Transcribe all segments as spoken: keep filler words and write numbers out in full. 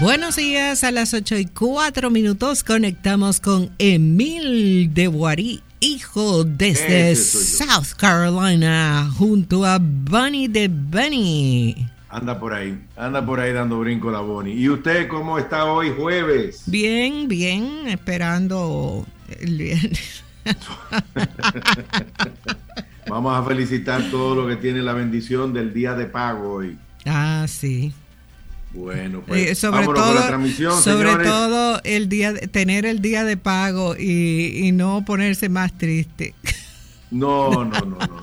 Buenos días, a las ocho y cuatro minutos conectamos con Emil de Guarí, hijo desde South Carolina, junto a Bunny de Bunny. Anda por ahí, anda por ahí dando brinco la Bunny. ¿Y usted cómo está hoy jueves? Bien, bien, esperando el viernes. Vamos a felicitar todo lo que tiene la bendición del día de pago hoy. Ah, sí. Bueno, pues eh, sobre vámonos todo, con la transmisión, sobre señores. todo el día de, tener el día de pago y, y no ponerse más triste. No, no, no, no, no.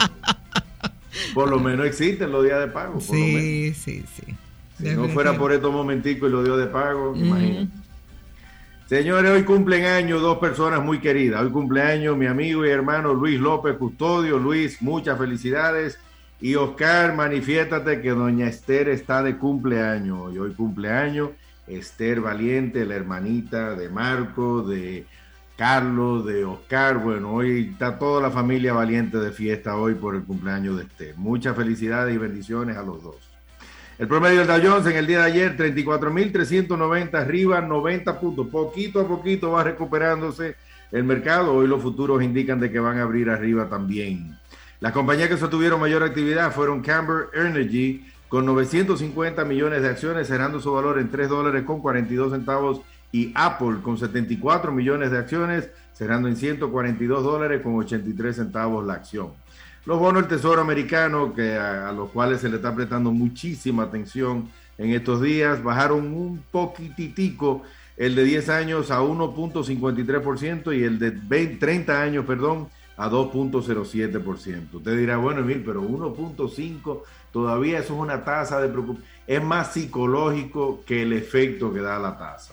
Por lo menos existen los días de pago. Por sí, lo menos. sí, sí. Si no fuera por estos momenticos y los días de pago, mm. imagínate. Señores, hoy cumplen años dos personas muy queridas. Hoy cumpleaños mi amigo y hermano Luis López Custodio. Luis, muchas felicidades. Y Oscar, manifiéstate que doña Esther está de cumpleaños. Y hoy cumpleaños Esther Valiente, la hermanita de Marco, de Carlos, de Oscar. Bueno, hoy está toda la familia Valiente de fiesta hoy por el cumpleaños de Esther. Muchas felicidades y bendiciones a los dos. El promedio del Dow Jones en el día de ayer, treinta y cuatro mil trescientos noventa, arriba noventa puntos. Poquito a poquito va recuperándose el mercado. Hoy los futuros indican de que van a abrir arriba también. Las compañías que sostuvieron mayor actividad fueron Camber Energy con novecientos cincuenta millones de acciones, cerrando su valor en tres dólares con cuarenta y dos centavos, y Apple con setenta y cuatro millones de acciones, cerrando en ciento cuarenta y dos dólares con ochenta y tres centavos la acción. Los bonos del Tesoro americano, que a, a los cuales se le está prestando muchísima atención en estos días, bajaron un poquititico, el de diez años a uno punto cincuenta y tres por ciento y el de veinte, treinta años, perdón, a dos punto cero siete por ciento. Usted dirá, bueno, Emil, pero uno punto cinco, todavía eso es una tasa de preocupación. Es más psicológico que el efecto que da la tasa.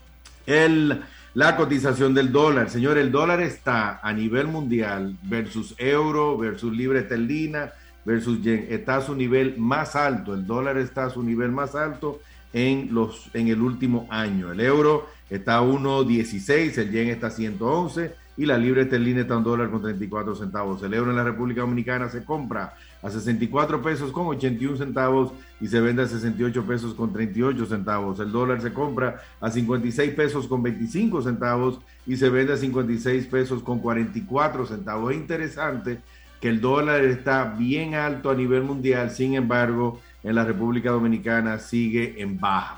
El, la cotización del dólar, señor, el dólar está a nivel mundial versus euro, versus libra esterlina, versus yen, está a su nivel más alto. El dólar está a su nivel más alto en, los, en el último año. El euro está a uno dieciséis, el yen está a ciento once y la libra esterlina está a un dólar con treinta y cuatro centavos. El euro en la República Dominicana se compra a sesenta y cuatro pesos con ochenta y un centavos y se vende a sesenta y ocho pesos con treinta y ocho centavos. El dólar se compra a cincuenta y seis pesos con veinticinco centavos y se vende a cincuenta y seis pesos con cuarenta y cuatro centavos. Es interesante que el dólar está bien alto a nivel mundial, sin embargo, en la República Dominicana sigue en baja.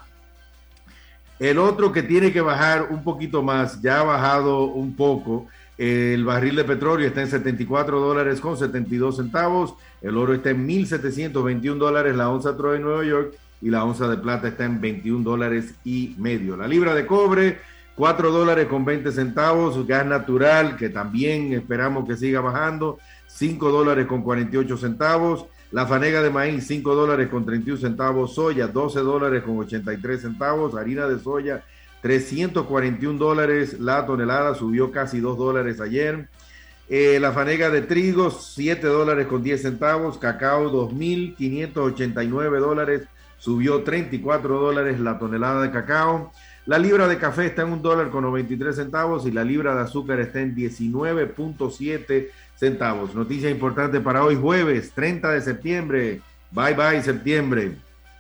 El otro que tiene que bajar un poquito más, ya ha bajado un poco, el barril de petróleo está en setenta y cuatro dólares con setenta y dos centavos, el oro está en mil setecientos veintiún dólares, la onza Troy en Nueva York, y la onza de plata está en veintiún dólares y medio. La libra de cobre, cuatro dólares con veinte centavos, gas natural, que también esperamos que siga bajando, cinco dólares con cuarenta y ocho centavos, la fanega de maíz, cinco dólares con treinta y un centavos, soya, doce dólares con ochenta y tres centavos, harina de soya, trescientos cuarenta y un dólares la tonelada, subió casi dos dólares ayer. Eh, la fanega de trigo, siete dólares con diez centavos, cacao, dos mil quinientos ochenta y nueve dólares, subió treinta y cuatro dólares la tonelada de cacao. La libra de café está en un dólar con noventa y tres centavos y la libra de azúcar está en diecinueve punto siete centavos. Noticia importante para hoy, jueves treinta de septiembre. Bye bye septiembre.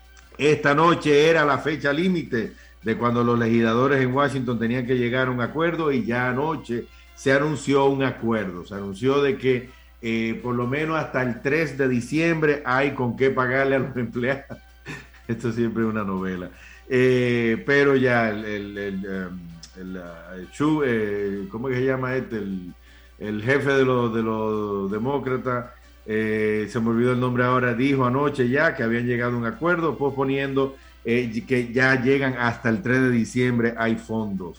Esta noche era la fecha límite de cuando los legisladores en Washington tenían que llegar a un acuerdo y ya anoche se anunció un acuerdo. Se anunció de que eh, por lo menos hasta el tres de diciembre hay con qué pagarle a los empleados. Esto siempre es una novela. Eh, pero ya el, el, el, um, el, uh, el Chu, eh, ¿cómo que se llama este? El, el jefe de los, de los demócratas, eh, se me olvidó el nombre ahora, dijo anoche ya que habían llegado a un acuerdo, posponiendo eh, que ya llegan hasta el tres de diciembre, hay fondos.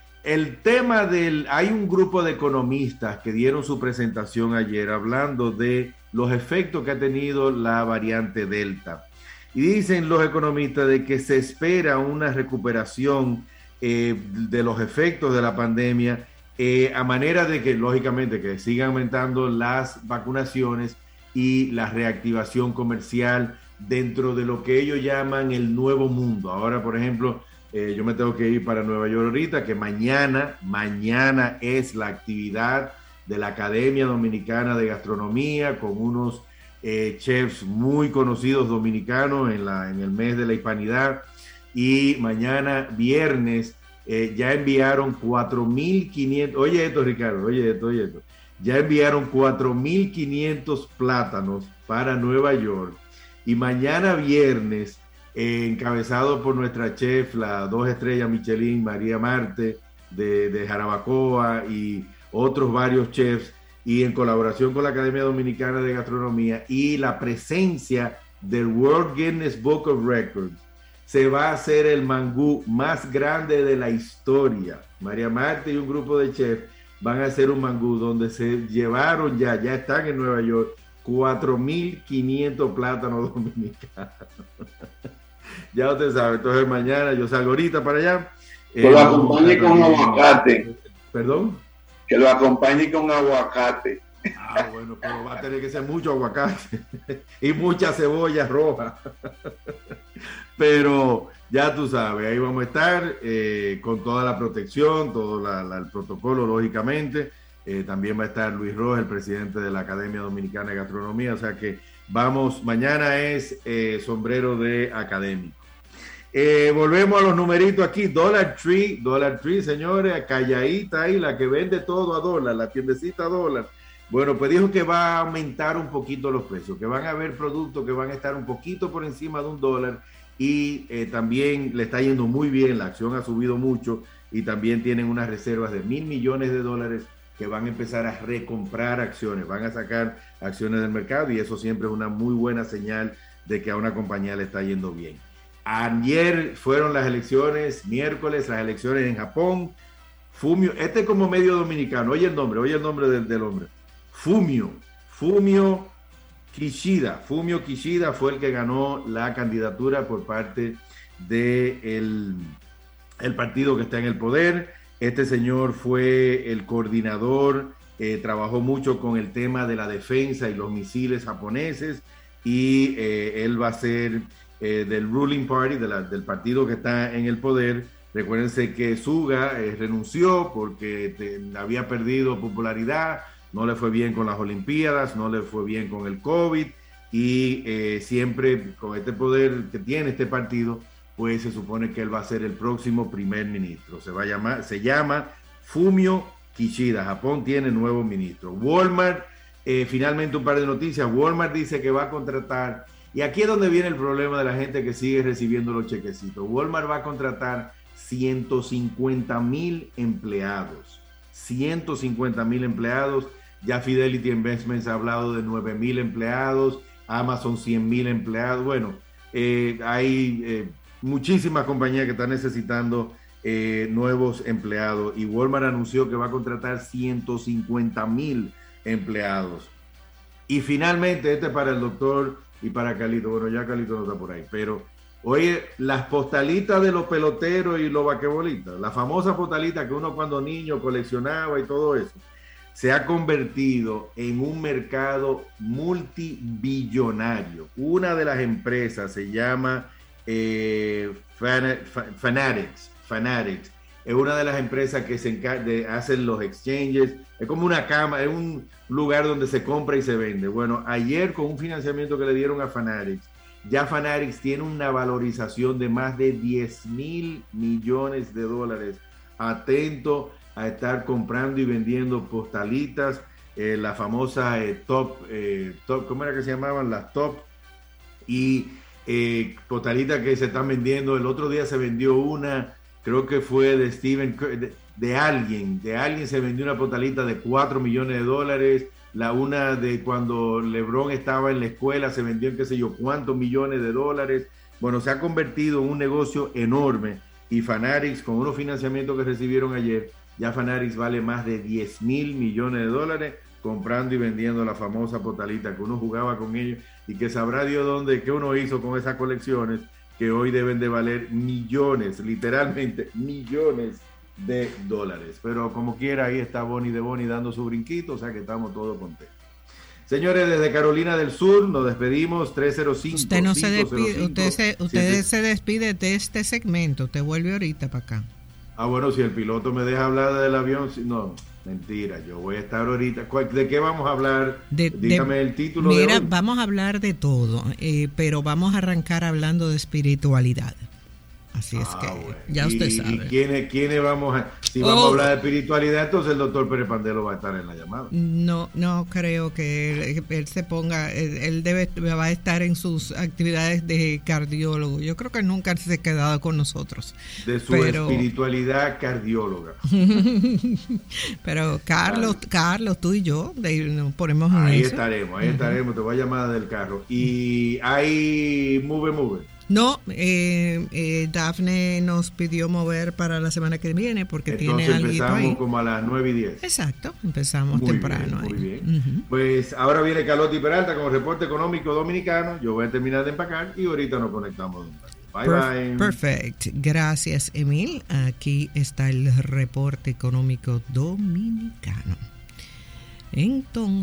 El tema del, hay un grupo de economistas que dieron su presentación ayer hablando de los efectos que ha tenido la variante Delta. Y dicen los economistas de que se espera una recuperación eh, de los efectos de la pandemia eh, a manera de que, lógicamente, que sigan aumentando las vacunaciones y la reactivación comercial dentro de lo que ellos llaman el nuevo mundo. Ahora, por ejemplo, eh, yo me tengo que ir para Nueva York ahorita, que mañana, mañana es la actividad de la Academia Dominicana de Gastronomía con unos Eh, chefs muy conocidos dominicanos en, la, en el mes de la hispanidad, y mañana viernes eh, ya enviaron cuatro mil quinientos, oye esto Ricardo, oye esto, oye esto, ya enviaron cuatro mil quinientos plátanos para Nueva York y mañana viernes, eh, encabezado por nuestra chef, la dos estrellas Michelin, María Marte, de, de Jarabacoa y otros varios chefs, y en colaboración con la Academia Dominicana de Gastronomía y la presencia del World Guinness Book of Records, se va a hacer el mangú más grande de la historia. María Marte y un grupo de chefs van a hacer un mangú donde se llevaron ya, ya están en Nueva York, cuatro mil quinientos plátanos dominicanos. Ya usted sabe, entonces mañana yo salgo ahorita para allá. Que eh, lo acompañe con aguacate. ¿Perdón? Que lo acompañe con aguacate. Ah, bueno, pero va a tener que ser mucho aguacate y mucha cebolla roja. Pero ya tú sabes, ahí vamos a estar eh, con toda la protección, todo la, la, el protocolo, lógicamente. Eh, también va a estar Luis Rojas, el presidente de la Academia Dominicana de Gastronomía. O sea que vamos, mañana es eh, sombrero de académico. Eh, volvemos a los numeritos aquí. Dollar Tree, Dollar Tree, señores, calladita ahí, la que vende todo a dólar, la tiendecita a dólar. Bueno, pues dijo que va a aumentar un poquito los precios, que van a haber productos que van a estar un poquito por encima de un dólar y eh, también le está yendo muy bien, la acción ha subido mucho y también tienen unas reservas de mil millones de dólares que van a empezar a recomprar acciones, van a sacar acciones del mercado y eso siempre es una muy buena señal de que a una compañía le está yendo bien. Ayer fueron las elecciones, miércoles, las elecciones en Japón. Fumio, este es como medio dominicano, oye el nombre, oye el nombre del, del hombre. Fumio, Fumio Kishida. Fumio Kishida fue el que ganó la candidatura por parte del el partido que está en el poder. Este señor fue el coordinador, eh, trabajó mucho con el tema de la defensa y los misiles japoneses y eh, él va a ser eh, del ruling party, de la, del partido que está en el poder. Recuérdense que Suga eh, renunció porque te, había perdido popularidad, no le fue bien con las Olimpiadas, no le fue bien con el COVID y eh, siempre con este poder que tiene este partido, pues se supone que él va a ser el próximo primer ministro. Se va a llamar, se llama Fumio Kishida. Japón tiene nuevo ministro. Walmart, eh, finalmente un par de noticias. Walmart dice que va a contratar, y aquí es donde viene el problema de la gente que sigue recibiendo los chequecitos. Walmart va a contratar ciento cincuenta mil empleados. ciento cincuenta mil empleados. Ya Fidelity Investments ha hablado de nueve mil empleados. Amazon cien mil empleados. Bueno, eh, hay eh, muchísimas compañías que están necesitando eh, nuevos empleados y Walmart anunció que va a contratar ciento cincuenta mil empleados. Y finalmente, este para el doctor y para Carlito. Bueno, ya Carlito no está por ahí, pero oye, las postalitas de los peloteros y los basquetbolistas, la famosa postalita que uno cuando niño coleccionaba y todo eso, se ha convertido en un mercado multibillonario. Una de las empresas se llama eh, Fanatics. Fanatics es una de las empresas que se encarga de hacer los exchanges. Es como una cama, es un lugar donde se compra y se vende. Bueno, ayer con un financiamiento que le dieron a Fanatics, ya Fanatics tiene una valorización de más de diez mil millones de dólares. Atento a estar comprando y vendiendo postalitas, eh, la famosa eh, top, eh, top, ¿cómo era que se llamaban? Las top, y eh, postalitas que se están vendiendo. El otro día se vendió una, creo que fue de Steven, de, de alguien, de alguien se vendió una postalita de cuatro millones de dólares. La una de cuando LeBron estaba en la escuela se vendió en qué sé yo cuántos millones de dólares. Bueno, se ha convertido en un negocio enorme y Fanatics, con unos financiamientos que recibieron ayer, ya Fanatics vale más de diez mil millones de dólares comprando y vendiendo la famosa postalita que uno jugaba con ellos y que sabrá Dios dónde, qué uno hizo con esas colecciones que hoy deben de valer millones, literalmente millones de dólares. Pero como quiera, ahí está Bonnie de Bonnie dando su brinquito, o sea que estamos todos contentos. Señores, desde Carolina del Sur nos despedimos. Tres cero cinco. Usted no se despide, usted se, usted se despide de este segmento, usted vuelve ahorita para acá. Ah, bueno, si el piloto me deja hablar del avión, no, mentira, yo voy a estar ahorita. ¿De qué vamos a hablar? De, Dígame de, el título. Mira, de hoy. Vamos a hablar de todo, eh, pero vamos a arrancar hablando de espiritualidad. Así es ah, que bueno. ya usted ¿Y, sabe. ¿Y quiénes, quiénes vamos a...? Si vamos oh. a hablar de espiritualidad, entonces el doctor Pérez Pandelo va a estar en la llamada. No, no creo que él, él se ponga... Él, él debe va a estar en sus actividades de cardiólogo. Yo creo que nunca se ha quedado con nosotros. De su pero... espiritualidad cardióloga. Pero Carlos, vale. Carlos, tú y yo de, nos ponemos en ahí eso. estaremos, ahí uh-huh. estaremos. Te voy a llamar del carro. Y hay Move Move. No, eh, eh, Dafne nos pidió mover para la semana que viene porque entonces tiene algo ahí. Entonces empezamos como a las nueve y diez. Exacto, empezamos muy temprano. Bien, muy ahí. bien. Uh-huh. Pues ahora viene Carlotti Peralta con el reporte económico dominicano. Yo voy a terminar de empacar y ahorita nos conectamos. Bye, Perf- bye. Perfect. Gracias, Emil. Aquí está el reporte económico dominicano. Entonces...